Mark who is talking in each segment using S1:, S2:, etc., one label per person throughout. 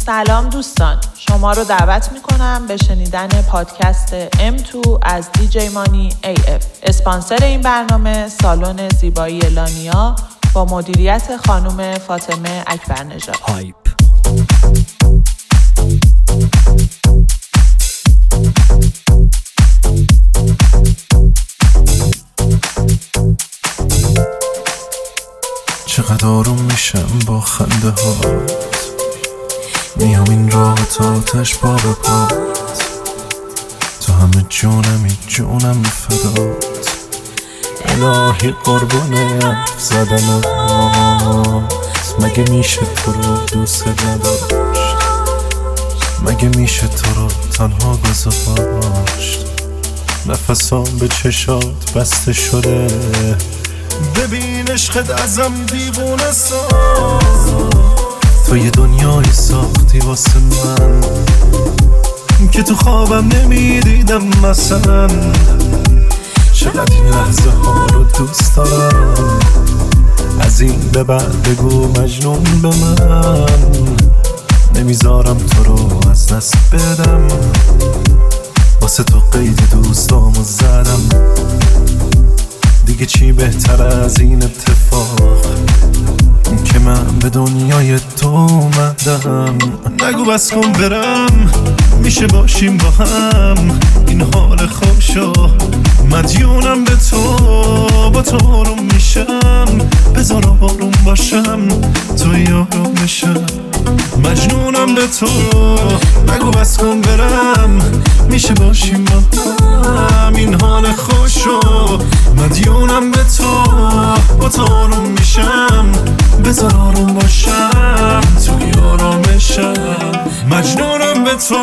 S1: سلام دوستان، شما رو دعوت میکنم به شنیدن پادکست M2 از دیجی مانی AF. اسپانسر این برنامه سالن زیبایی لانیا با مدیریت خانم فاطمه اکبرنژاد.
S2: هایپ.
S3: چقدر آروم میشم با خنده هات، میام این راه تا آتش پا به پات، تو همه جونم فدات، الهی قربونه حرف زدنات. مگه میشه تو رو دوست نداشت؟ مگه میشه تو رو تنها گذاشت؟ نفسام به چشات بسته شده، ببین عشقت ازم دیوونه ساز. تو یه دنیای ساختی واسه من که تو خوابم نمیدیدم مثلا. چقدر این لحظه ها رو دوست دارم، از این به بعد بگو مجنون به من. نمیذارم تو رو از دست بدم، واسه تو قید دوستامو زدم. دیگه چی بهتر از این اتفاق که من به دنیای تو اومدم. نگو بس کن برم، میشه باشیم با هم، این حال خوشو مدیونم به تو. با تو آروم میشم، بذار آروم باشم، تو یارم بشم، مجنونم به تو. نگو بس کن برم، میشه باشیم با هم، این حال خوشو مدیونم به تو. با تو آروم میشم، بذار آروم باشم، توی آرامشم، مجنونم به تو.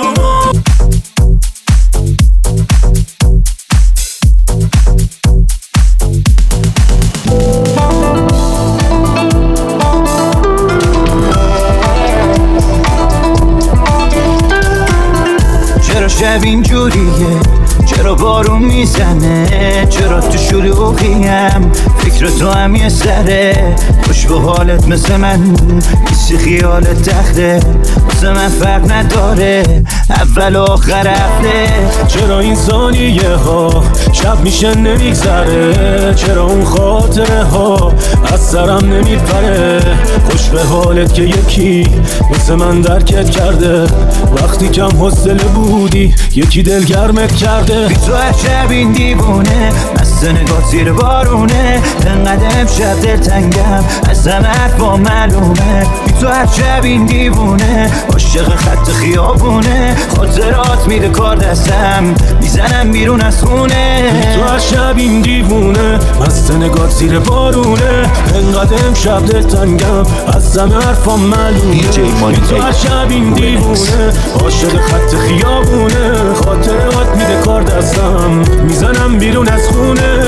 S4: چرا شب اینجوریه؟ چرا بارون میزنه؟ چرا تو شلوغیم؟ فکر تو هم یه سره، خوش به حالت مثل من نیستی، خیالت تخته واسه من فرق نداره اول و آخر هفته.
S5: چرا این ثانیه ها شب میشه نمیگذره؟ چرا اون خاطره ها از سرم نمیپره؟ خوش به حالت که یکی مثل من درکت کرده، وقتی کم حوصله بودی یکی دلگرمت کرده.
S4: بی تو هر شب این دیوونه، مست نگاه زیر بارونه، انقدر امشب دلتنگم از همه حرفا معلومه. بی تو هر شب این دیوونه، عاشق خط خیابونه، خاطرات میده کار دستم، میزنم بیرون از خونه.
S5: بی تو هر شب این دیوونه، مست نگاه زیر بارونه، انقدر امشب دلتنگم از همه حرفا معلومه. بی تو هر شب این دیوونه، عاشق خط خیابونه، خاطرات میده کار دستم، میزنم بیرون از خونه.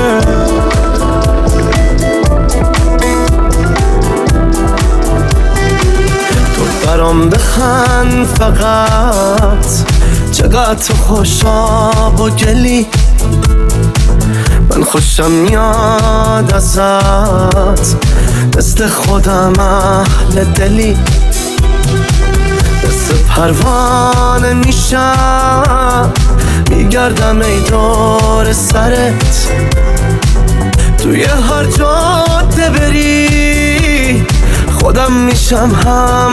S3: تو برام بخند فقط، چقدر تو خوشا و گلی، من خوشم میاد ازت، مثل خودم اهل دلی. مثل پروانه میشم، میگردم ای دور سرت، توی هر جاده بری خودم میشم هم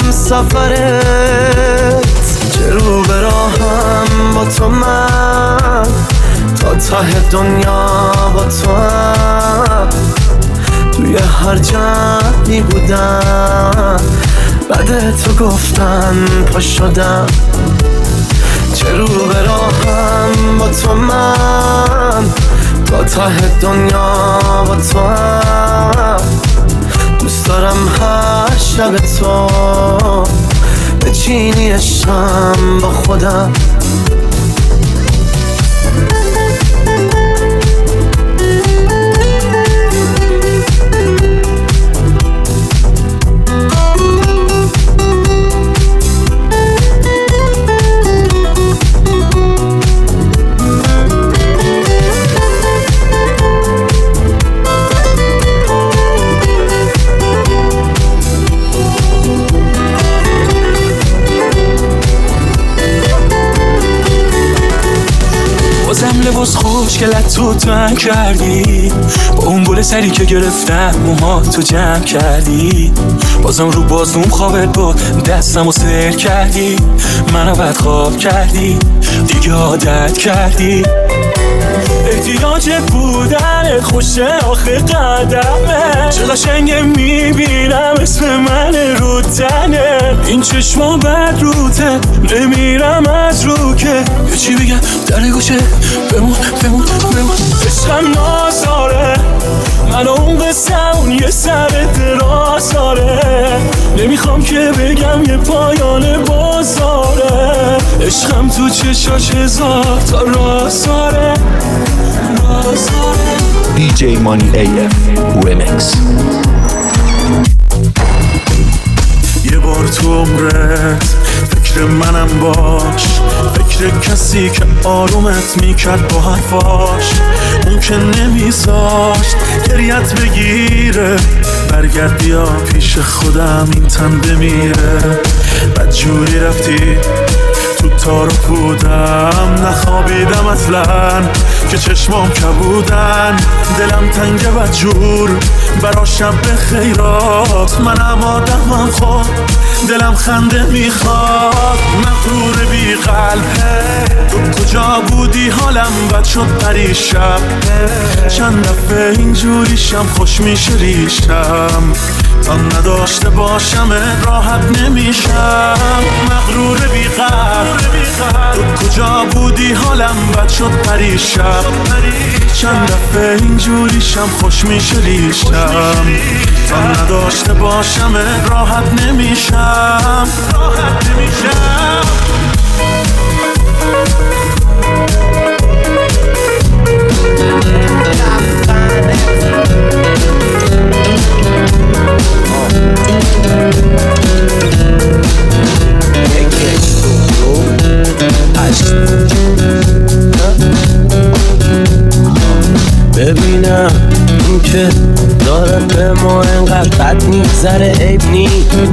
S3: سفرت. جلو براهم با تو من، تا ته دنیا با تو هم، توی هر جمعی بودم، بعد تو گفتن پا شدم. چرا براهم با تو من، تا ته دنیا با تو هم، دوست دارم هر شب تو بچینی عشقم با خودم.
S5: خوشگلت تو تنگ کردی، با اون گل سری که گرفتم موها تو جمع کردی. بازم رو بازوم خوابت بود دستم و سر کردی، منو بد خواب کردی دیگه عادت کردی. احتیاج بودن خوشه آخه قدمه، چه قشنگه میبینم اسم من رو تنه. این چشما بد روته نمیرم از رو که یه چی بگم در گوشه بمون بمون بمون. عشقم نازاره من اون قصه یه سر دراز داره، نمیخوام که بگم یه پایان بازاره. عشقم تو چشاش هزار تا راز داره.
S4: DJ Money AF Remix.
S3: یه بار تو عمرت فکر منم باش، فکر کسی که آرومت میکرد با حرفاش. اون که نمیذاشت گریت بگیره، برگرد بیا پیش خودم این تن بمیره. بدجوری رفتی تو تارو بودم، نخوابیدم اصلا که چشمام کبودن. دلم تنگه بدجور برا شب خیرات، منم آدمم خود دلم خنده میخواد. مغرور بی قلبه تو کجا بودی حالم بد شد پریشب. چند دفعه اینجوریشم خوش میشه ریشم، تا نداشته باشم راحت نمیشم. مغرور بی قلب تو کجا بودی حالم بد شد پریشب. چند دفعه اینجوریشم خوش میشه ریشم، تا نداشته باشم راحت نمیشم.
S5: ببینم این که داره به ما انقدر بد میگذره عیب نی.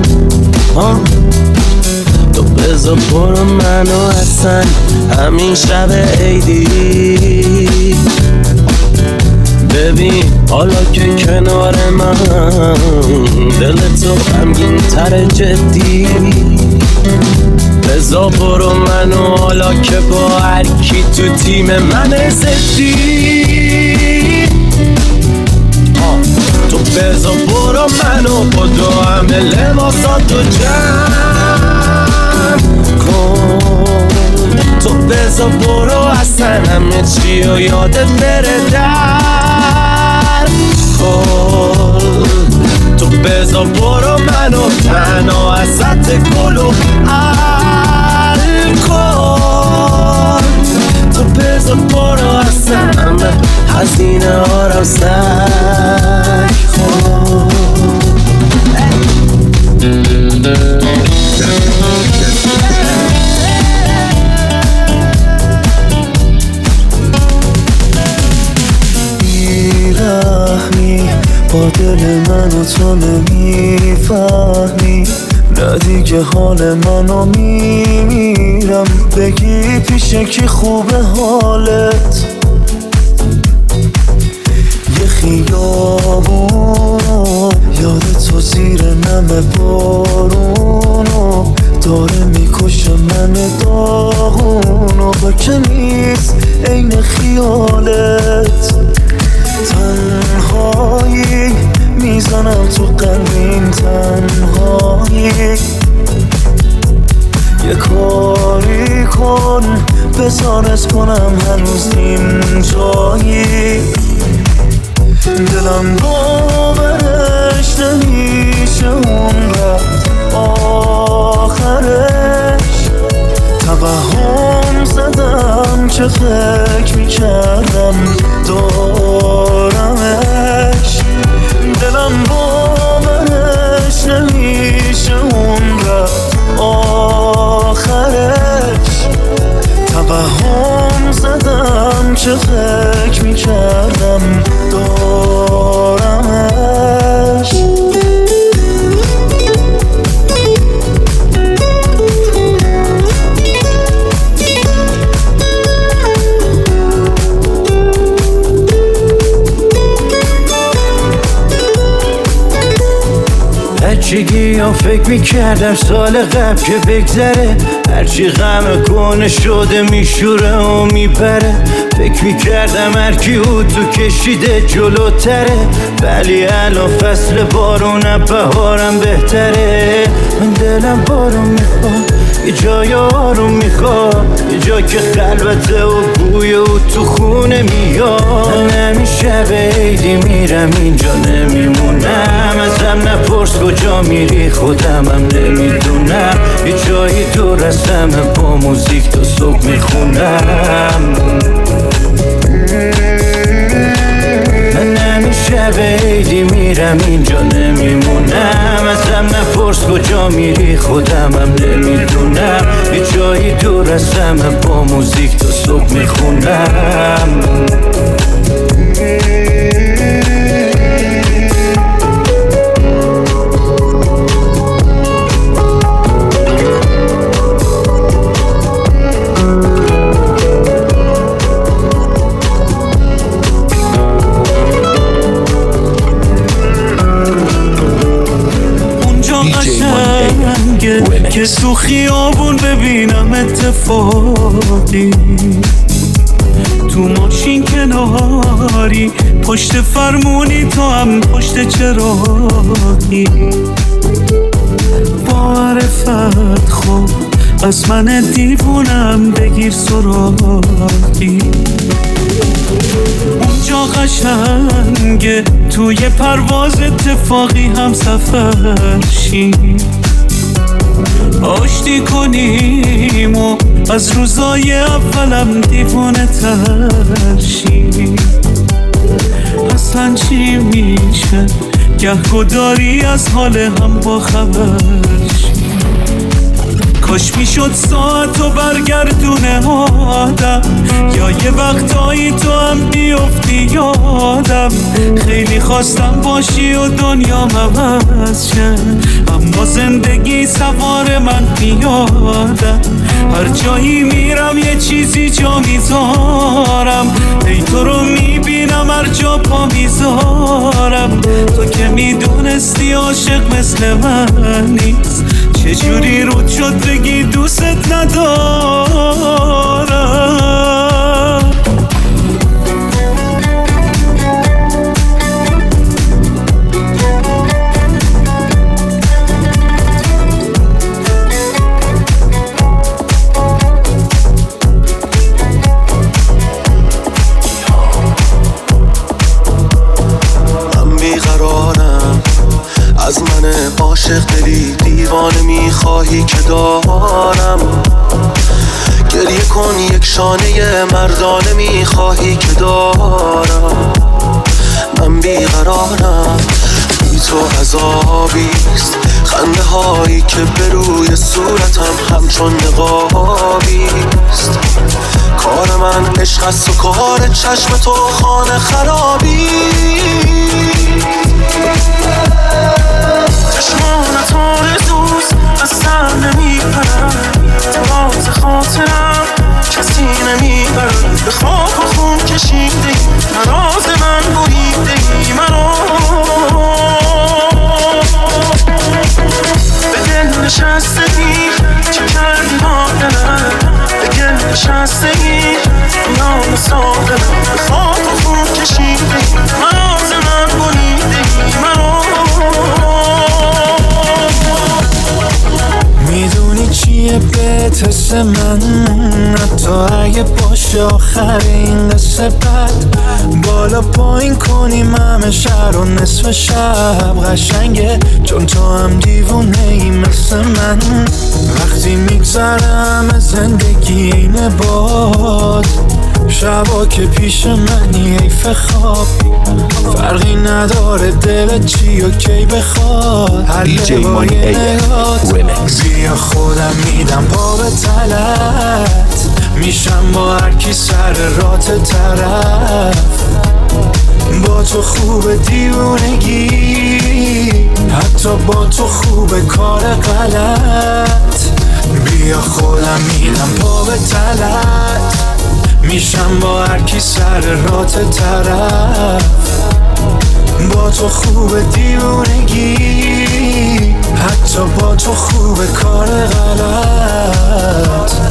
S5: تو بذار برو منو اصلا همین شب عیدی. ببین حالا که کنار من دل تو غمگین تر جدی. بذار برو منو حالا که با هر کی تو تیم من زدی. تو بذار برو منو با دو همه لباساتو جمع کن. تو بذار برو اصلا همه چی و یادت بره در کن. تو بذار برو منو تنها ازت گلو الکن. تو بذار برو اصلا همه هزینه هارم سر کن.
S4: بیرحمی با دل منو تو نمیفهمی، نه دیگه حال منو میمیرم. بگی پیشه کی خوبه حالت، یه خیابون یاد تو زیر نم بارونو داره میکشه من داغونو. با که نیست عین خیالت، تنهایی میزنم تو قلبیم تنهایی. یه کاری کن بزارت کنم هنوز اینجایی. دلم باورش نمیشه اون وقت آخرش. توهم زدم که فکر میکردم دارمش. دلم باورش نمیشه اون وقت آخرش. توهم زدم که فکر میکردم دارمش. فکر میکردم سال قبل که بگذره، هرچی غم کنه شده میشوره و میبره. فکر میکردم هرکی او تو کشیده جلوتره، ولی الان فصل بارونم بهارم بهتره. من دلم بارون میخواد، یه جای آروم میخواد، یه جا که خلوته و بوی او تو خونه میاد. من همیشه به عیدی میرم اینجا نمیمونم، ازم نپرس کجا میری خودمم نمیدونم. یه جایی دور از همه با موزیک تا صبح میخونم. من همیشه به عیدی میرم اینجا نمیمونم، ازم نپرس کجا میری خودمم نمیدونم. یه جایی دور از همه با موزیک تا صبح میخونم.
S2: که تو خیابون ببینم اتفاقی، تو ماشین کناری، پشت فرمونی تو هم پشت چراغی. با معرفت خوب از من دیوونم بگیر سراغی. اونجا قشنگه توی پرواز اتفاقی هم سفر شیم، آشتی کنیم و از روزای اولم دیوانه ترشیم. اصلا چی میشه گهگداری از حال هم با خبر شیم. کاش میشد ساعتو برگردونه آدم، یا یه وقتایی تو هم بیفتی یادم. خیلی خواستم باشی و دنیا عوض شه، اما زندگی سوار من پیادم. هر جایی میرم یه چیزی جا میذارم، ای تو رو میبینم هر جا پا میذارم. تو که میدونستی عاشق مثل من نیست، چجوری رود شد بگی دوست ندارم.
S3: من بیقرارم، از من عاشق دلی دیوانه میخواهی که دارم. گریه کن یک شانه مردانه میخواهی که دارم. من بیقرارم، بی تو عذابیست، خنده هایی که به روی صورتم همچون نقابیست. کار من عشق است و کار چشم تو خانه خرابی. چشمانت آرزوست از سر نمیپرد، تراز خاطرم کسی نمیبرد. به خواب و خون کشیدی نراز من بریدی مرا، به دل نشستگی چه کردی با دلم، به گل نشستگی نام سادم. به خواب و خون کشیدی نراز من بریدی مرا.
S4: میدونی چیه بهت حس من، حتی اگه باشه آخر این قصه بد. بالا پایین کنیم همه شهر و نصف شب قشنگه، چون تو هم دیوونه ای مثل من. وقتی میگذرم از زندگی اینه باد، شبا که پیش منی حیف خواب. فرقی نداره دلت چی و کی بخواد، هر لبای نگات بیا خودم میدم پا به تلت. میشم با هر کی سر رات طرف، با تو خوب دیوونگی، حتی با تو خوب کار غلط. بیا خودم میدم پا به تلت، میشم با هر کی سر رات طرف،
S3: با تو خوب دیوونگی، حتی با تو خوب کار غلط.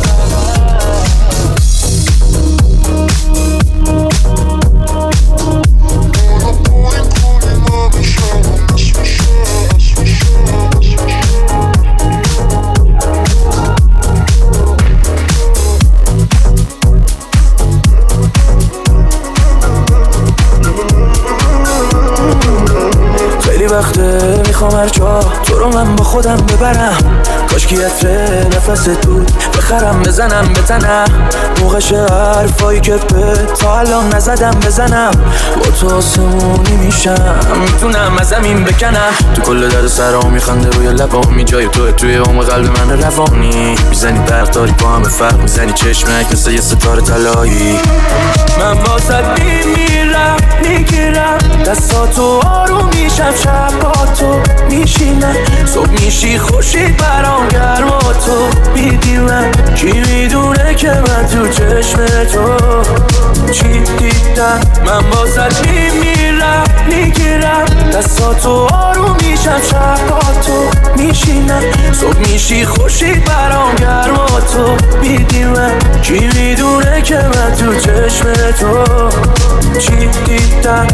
S6: وقته میخوام هر جا تو رو من با خودم ببرم، کاش که عطر نفست بود بخرم بزنم به تنم، موقعش حرفایی که به تا الان نزدم بزنم، با تو آسمونی میشم میتونم از زمین بکنم، تو کل درد سرام میخنده روی لبامی، جای توی عمق قلب من روانی، میزنی برق داری با همه فرق میزنی، چشمک مثل یه ستاره طلایی، من واسط میمیرم میگیرم دستاتو آروم میشم، شب با تو میشینم، صبح میشی خورشید برام گرم و تو میدیمم، کی میدونه که من تو چشم تو چی دیدم، من واسط میمیرم میگیرم دستاتو آروم میشم، شب با تو میشینم، صبح میشی خورشید برام گرم و تو میدیمم، کی میدونه که من تو چشم تو چی دیدم.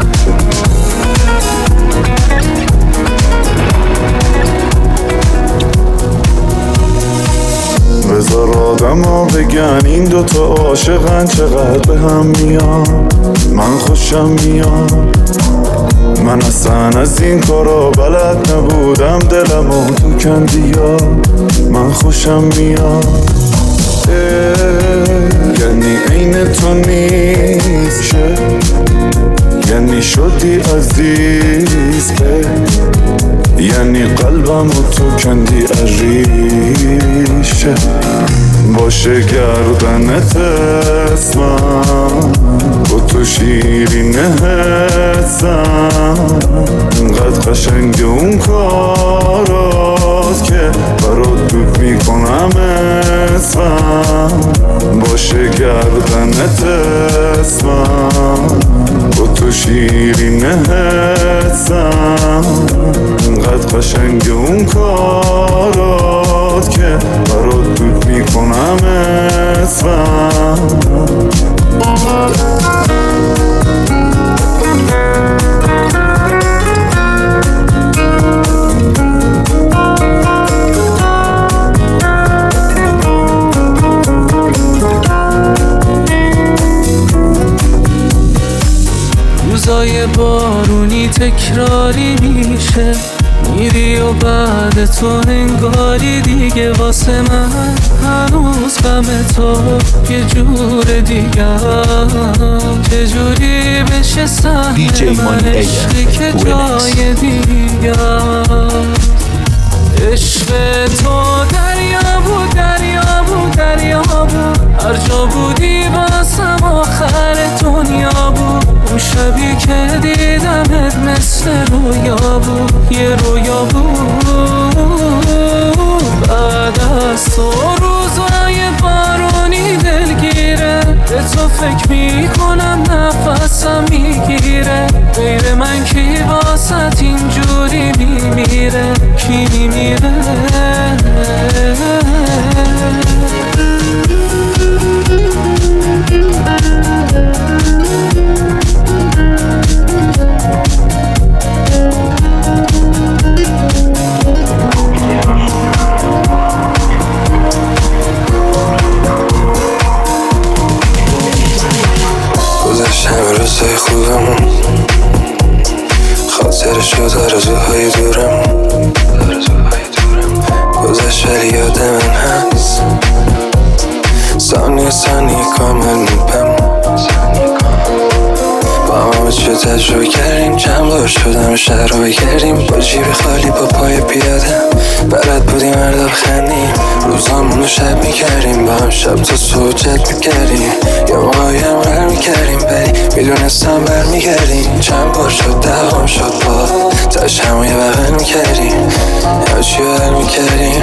S3: بذار آدم ها بگن این دوتا عاشقن چقدر به هم میان، من خوشم میاد، من اصلا از این کارا بلد نبودم، دلمو تو کندیا من خوشم میاد، یعنی عین تو نیست، یعنی شدی عزیز، یعنی قلبم و تو کندی عریشه، باشه گردنت اسمم با تو شیرین حسم، انقدر قشنگ اون کارات که برات دود میکنم اسمم، باشه گردنت اسمم با تو شیرین حسم، انقدر قشنگ اون کارات که برات دود میکنم اسمم.
S2: روزای بارونی تکراری میشه، میری و بعد تو انگاری دیگه واسه من هنوز غم تو یه جور دیگه، چجوری بشه سهم من عشقی که جای دیگه، عشق تو دریا بود دریا بود دریا بود، هر جا بودی واسم آخر دنیا بود، اون شبی که دیدمت مثل رویا بود، یه رویا بود، بعد از تو روزای بارونی دلگیره، به تو فکر میکنم نفسم میگیره، غیر من کی واسط اینجوری میمیره، کی میمیره.
S7: روزای خوبمون خاطرش شد آرزوهای دورم، گذشت ولی یاد من هست، ثانیه ثانیه کامل میپم، با همه چه تجربه کردیم، چند بار شدم شهر رو بگردیم، با جیب خالی با پای پیاده بلد بودیم هر لبخندیم، روزامون رو شب میکردیم، با هم شب تا صبح جد میکردیم، یا موقعی هم هر میکردیم، ولی میدونستم برمیگردیم، چند بار شد دقام شد با تاش همو یه بغل میکردیم، یا چی بر میکردیم،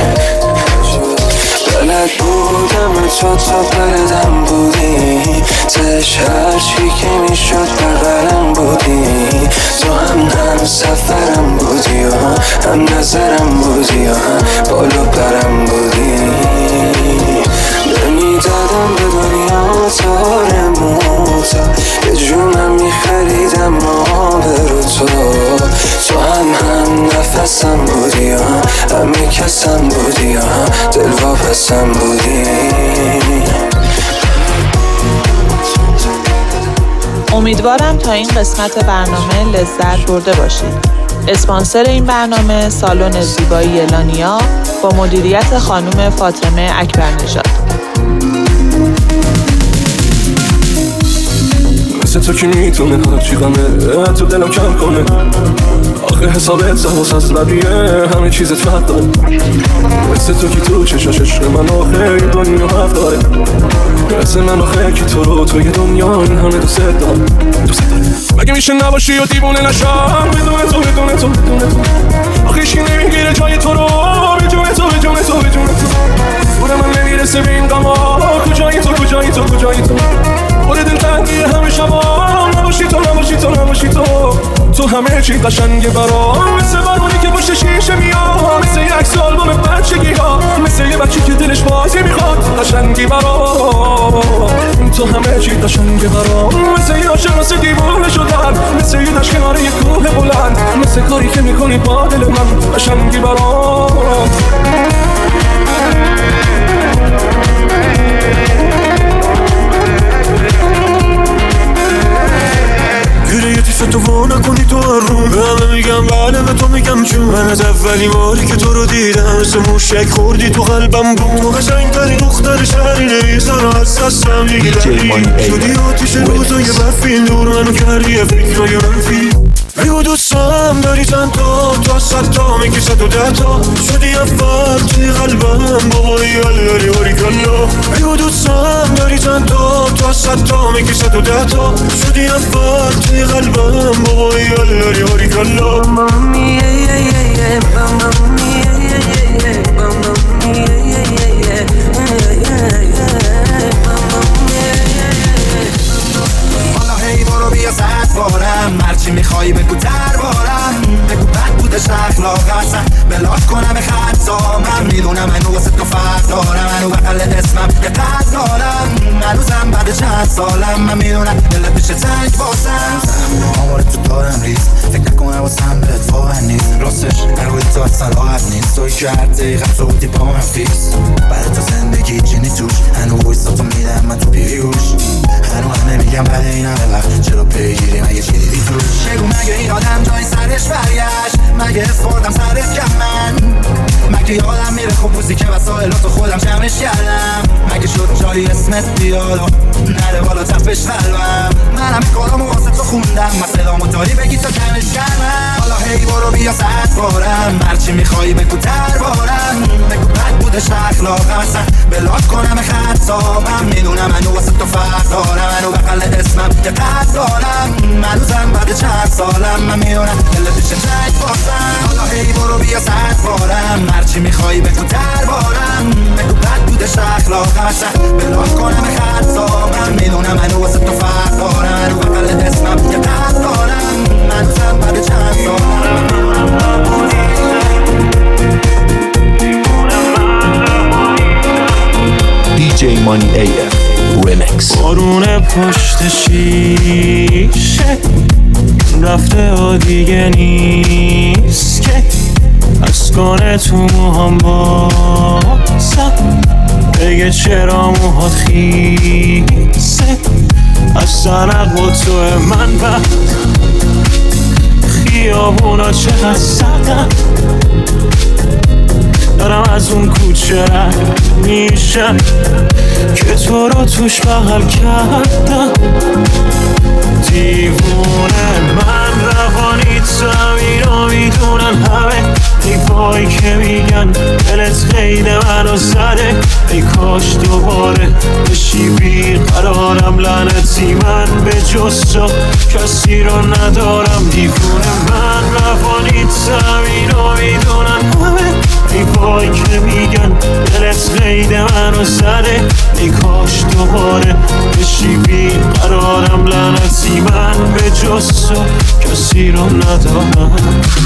S7: بلد بودم تو بلدم بودی، تش هرچی که میشد بغلم بودی، تو هم سفرم بودی هم نظرم بودی هم بالا برم بودی نمیدادم به دنیا تار موتا یه جونم میخریدم ما برو تو هم نفسم بودی همه کسم بودی دل واپسم بودی.
S1: امیدوارم تا این قسمت برنامه لذت برده باشید. اسپانسر این برنامه سالن زیبایی لانیا با مدیریت خانم فاطمه اکبرنژاد.
S5: مثل تو که میتونه هرچی غمه تو دلم کم کنه آخه حسابت زواس از لبیه همه چیزت فرق داره مثل تو که تو چشاش عشق من آخه یه دنیا حرف داره مثل من آخه که تو رو توی دنیا این همه دوست دارم مگه میشه نباشی و دیوونه نشم بدون تو آخه ایشی نمیگیره جای تو رو بجونه تو بوده من نمیرسه به این غما کجایی تو بوده دل تنگی همه شبا نباشی تو همه چی قشنگه برام مثل بارونی که پشت شیشه میاد مثل یک عکس آلبوم بچگی ها مثل یه بچه که دلش بازی میخواد قشنگی برام تو همه چی قشنگه برام مثل یه عاشق مثل دیوونه شدن مثل یه دشت کنار یه کوه بلند مثل کاری که میکنی با دل من قشنگی برام گیره یه تیست تو وانا کنی تو هر روم به همه میگم بله به تو میگم چون من از اولین باری که تو رو دیدم مثل موشک خوردی تو قلبم بود تو قشنگترین دختر شهری نیستن از دستم میگیری شدی آتیش روزای برفین دور منو کردی فکرای منفی بگو دوستم داری چند تا 100 تا میگی 110 تا شدی اول توی قلبم بابایی داری باری کلا بگو دوستم داری چند تا 100 تا میگی 110 تا شدی اول توی قلبم بابایی داری باری کلا
S4: برو بیا ساعت بارم هرچی میخوایی بگو دربارم بگو بد بودش اخلاقم بلاک کنم خطا من میدونم منو واسه تو فرق دارم منو بقل اسمم یه قد دارم هنوزم بعد چند سالم من میدونم دلت میشه تنگ باسم آمار تو دارم ریز فکر نکنم واسم بهت واقعا نیست راستش نروی تو اصلا راحت نیست توی که هر دقیقه تو بودی با من فیکس برای تو زندگی چینی توش هنو ویستا تو میدم من تو پیریوش هنو هم نمیگم بعد این همه وقت چرا پیگیری مگه چی دیدی توش بگو مگه این آدم جای سرش برگشت مگه اسفردم سرت کم من مگه یادم میره خوب موزیک وسایلاتو خودم جمعش کردم مگه شد جایی اسمت بیاد نره بالا تپش قلبم منم کارامو واسه تو خوندم مثلامو داری بگی تا کمش کردم حالا هی برو بیا ساعت بارم هرچی میخوایی بگو دربارم بگو بد بودش اخلاقم اصلا بلاک کنم خطا من میدونم منو واسه تو فرق دارم منو بقل اسمم یه قد دارم منوزم بعد چند سالم من میدونم دلت میشه تنگ باسم حالا هی برو بیا ساعت بارم هرچی میخوایی بگو دربارم بگو بد بودش اخلاقم اصلا بلاک کنم خطا من میدونم منو واسه تو فرق دارم منو بقل اسمم یه قد دارم منوزم بعد چند سالم
S2: DJ Money AF Remix
S5: بارون پشت شیشه رفته و دیگه نیست که از کنه تو موهام بازم بگه چرا موهات خیسه از سرق و تو من بعد خیابونا چقدر سردم دارم از اون کوچه رد میشم که تو رو توش بغل کردم دیوونه من روانی تو اینو میدونن همه ای پایی که میگن دلت قید منو زده ای کاش دوباره بشی بیقرارم لعنتی من به جز تو کسی رو ندارم دیوونه من روانی تو اینو میدونن همه ای پایی که میگن دلت دلت قید منو زده ای کاش دوباره بشی بی قرارم لعنتی من به جز تو کسی رو ندارم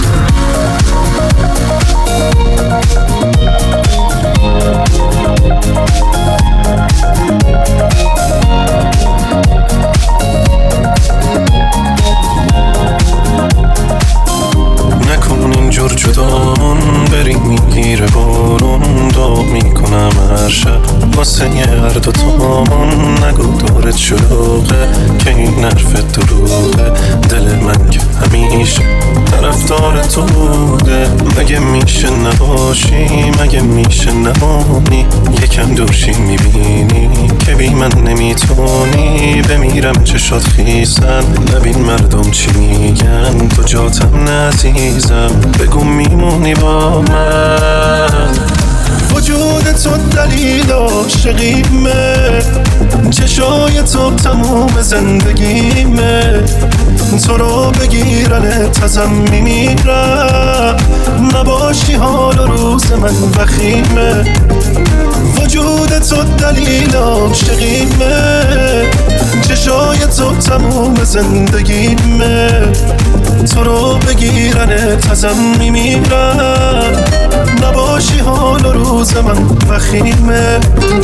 S3: نکن اینجور جدامون بریم میگیره بارون دعا میکنم هر شب واسه هر دوتامون نگو دورت شلوغه که این حرف دروغه دل من که همیشه طرفدار تو بوده مگه میشه نباشی مگه میشه نمانی یکم دورشی میبینی که بی من نمیتونی بمیرم چشات خیسن نبین مردم چی میگن تو جاتم نزیزم بگو میمونی با من وجود تو دلیل عاشقیمه چشای تو تموم زندگیمه تو رو بگیرنت ازم میمیرم نباشی حال و روز من وخیمه وجود تو دلیل عاشقیمه چشای تو تموم زندگیمه تو رو بگیرنت ازم میمیرم نباشی حال و روز من وخیمه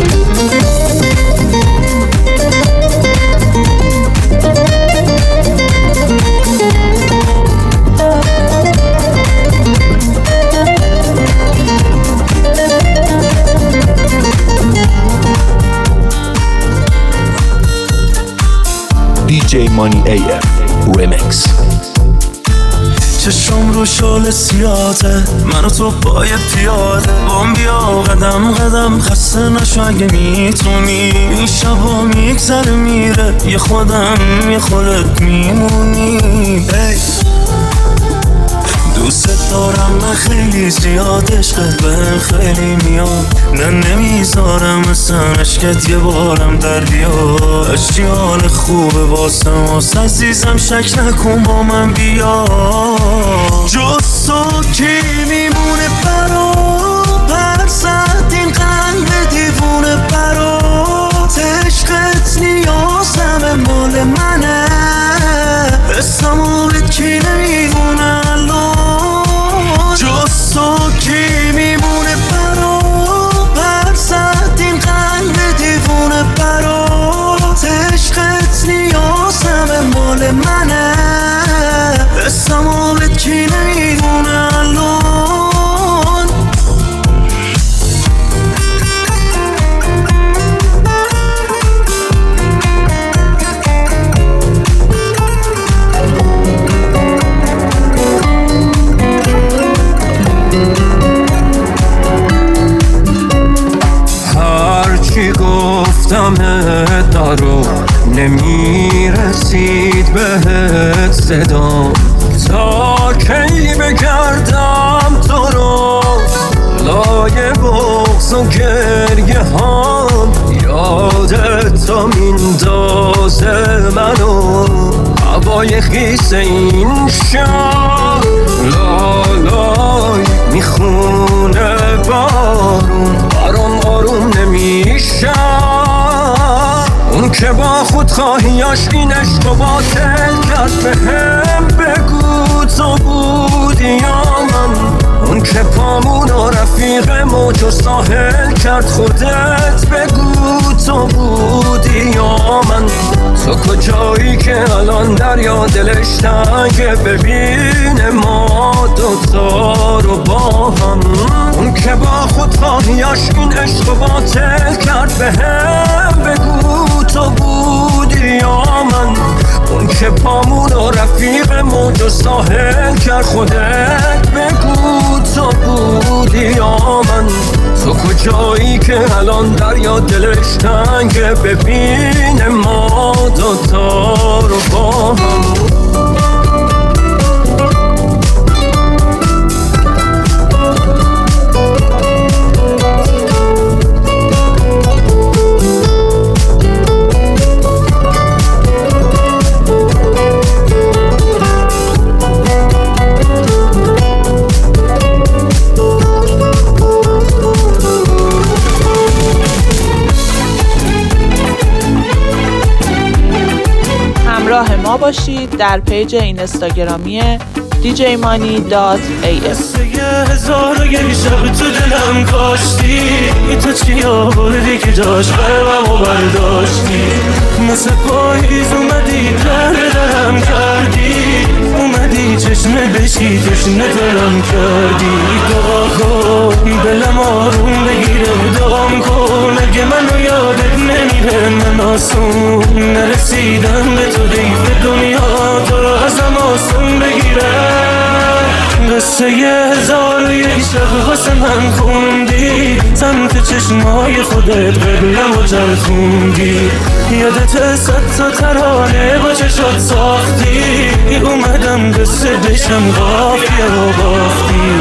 S2: DJ Money AF Remix
S6: چشم رو شال سیاته منو تو پای پیاده بام بیا قدم قدم خسته نشو اگه میتونی این شبا میگذره میره یه خودم یه خودت میمونی دوست دارم من خیلی زیاد عشقت به خیلی میاد نه نمیذارم مثلا عشقت یه بارم در بیاد اشتی حال خوبه واسه ماست عزیزم شک نکن با من بیا جز تو کی میمونه برا برزد این قلب دیوونه برات عشقت نیازم مال منه استمالت کی نمیمونه جز تو کی میمونه برا برزد این قلب دیوونه برات عشقت نیازم مال منه استمالت کی نمیمونه الان دارو نمیرسید بهت صدام تا کی بگردم تو رو لای بغض و گریه هام یادت تا میندازه منو هوای خیس این شهر لالای میخونه بارون برام آروم نمیشه اون که با خودخواهیاش این عشق و باطل کرد بهم بگو تو بودی یا من اون که پامون و رفیق موج و ساحل کرد خودت بگو تو بودی یا من تو کجایی که الان دریا دلش تنگه ببینه ما دوتا رو با هم اون که با خودخواهیاش این عشق و باطل کرد بهم بگو تو بودی یا من اون که پامون و رفیق موج و ساحل کرد خودت بگو تو بودی یا من تو کجایی که الان دریا دلش تنگه ببینه ما دوتا رو با هم
S1: باشید در پیج اینستاگرامی djmoney.af.
S5: هزار و یک شب تو دلم کاشتی، تو چی آوردی که جاش قلبمو برداشتی؟ مثل پاییز اومدی درم کردی، اومدی چشمه بشی تشنه دلم کردی. دعا کن دلم آروم بگیره، دعا کن اگه منو یادت نمیره. من آسون نرسیدم به تو، دیف دنیا تو رو ازم آسون بگیره. قصه 1001 شب واسه من خوندی، سمت چشمای خودت قبلمو چرخوندی. یادت 100 تا ترانه با چشات ساختی، اومدم قصه بشم قافیه رو باختی.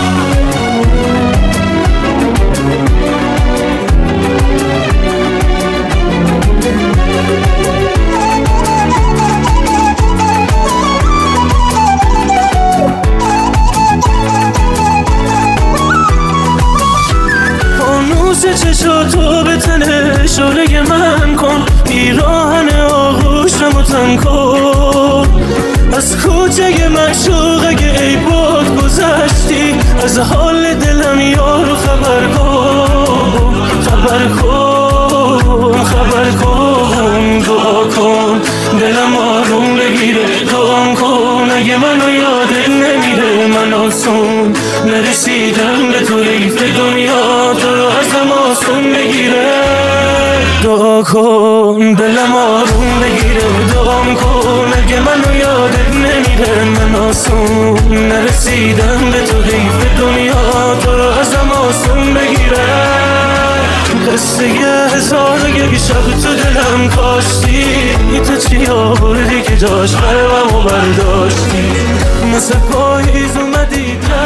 S5: چشاتو به تنه شعله من کن، پیراهن آغوشمو تن کن. از کوچه معشوق اگه ای باد گذشتی، از حال دلم یارو خبر کن. خبر کن خبر کن، دعا کن دلم آروم بگیره. دعا کن اگه منو یادت نمیره. من آسون نرسیدم به تو، ریف دنیا تو رو ازم آسون بگیره. دعا کن دلم آروم بگیره. دعا کن اگه منو یادت نمیره. من آسون نرسیدم به تو، ریف دنیا تو رو ازم آسون بگیره. قصه 1001 شب تو دلم کاشتی، تو چی آوردی که جاش قلبمو برداشتی؟ مثل پاییز اومدی